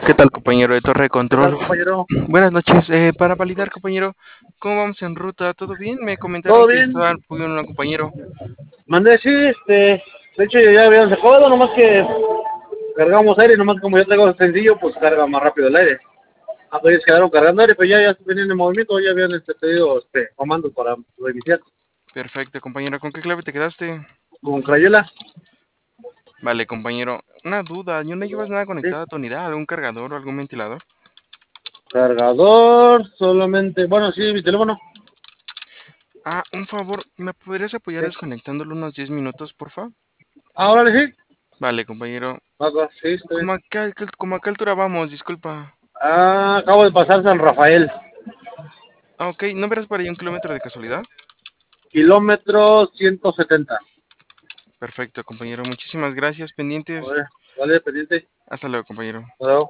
¿Qué tal, compañero de Torre de ¿Qué tal, Control? compañero? Buenas noches. Para validar, compañero, ¿cómo vamos en ruta? ¿Todo bien? Me comentaron ¿Todo que bien? estaban pudiendo un compañero. Mandé, sí, de hecho ya habían sacado, nomás que cargamos aire, nomás como ya tengo sencillo, pues carga más rápido el aire. Ah, pues ellos quedaron cargando aire, pues ya venían en movimiento, ya habían pedido comandos para reiniciar. Perfecto, compañero. ¿Con qué clave te quedaste? Con Crayola, Vale, compañero. Una duda. ¿No llevas nada sí. conectado a tu unidad? ¿Algún cargador o algún ventilador? Cargador, solamente, bueno, sí, mi teléfono. Ah, un favor. ¿Me podrías apoyar Sí. desconectándolo unos 10 minutos, porfa? Ahora sí. Vale, compañero. Sí, estoy bien. ¿Cómo a qué altura vamos? Disculpa. Ah, acabo de pasar San Rafael. Ah, ok. ¿No verás por ahí un kilómetro de casualidad? Kilómetro 170. Perfecto, compañero. Muchísimas gracias. Pendientes. Vale, vale, pendiente. Hasta luego, compañero. Luego.